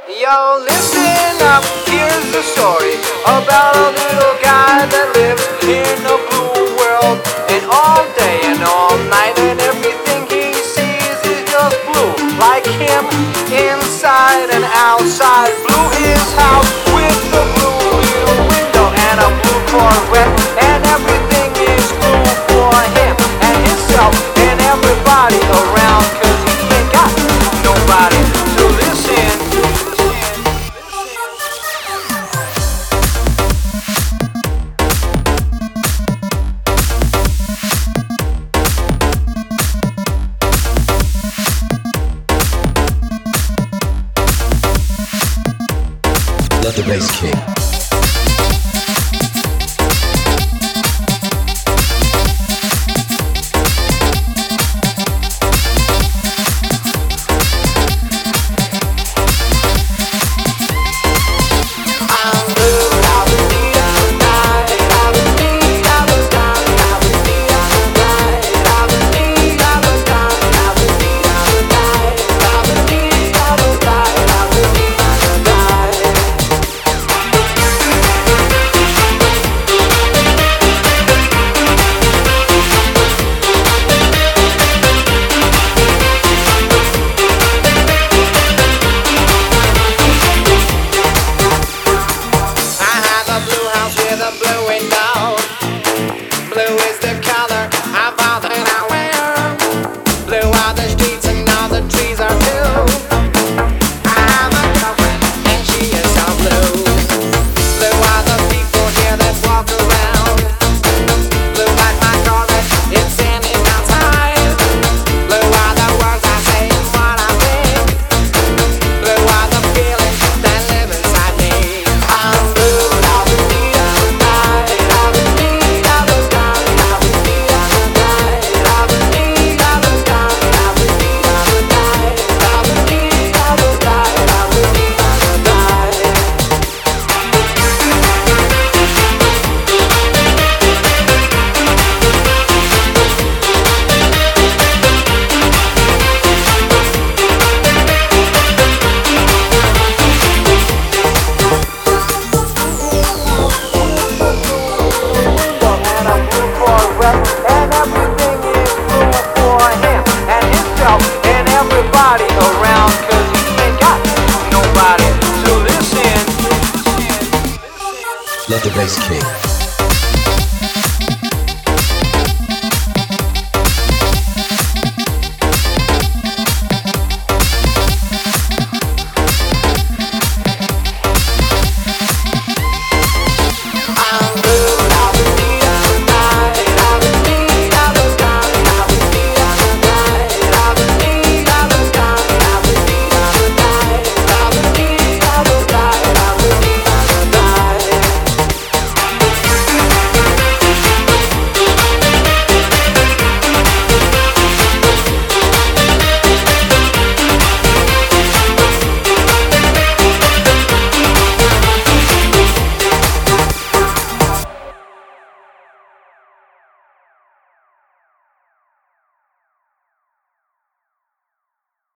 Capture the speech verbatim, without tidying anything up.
Yo, listen up, here's the story about a little guy that lives in a blue world. And all day and all night, and everything he sees is just blue. Like him, inside and outside. Blue his house with the blue little window and a blue Corvette. And everything is blue for him and himself and everybody around. Cause he ain't got nobody to listen. Let the bass kick. And everybody around, cause he ain't got nobody to listen. Let the bass kick.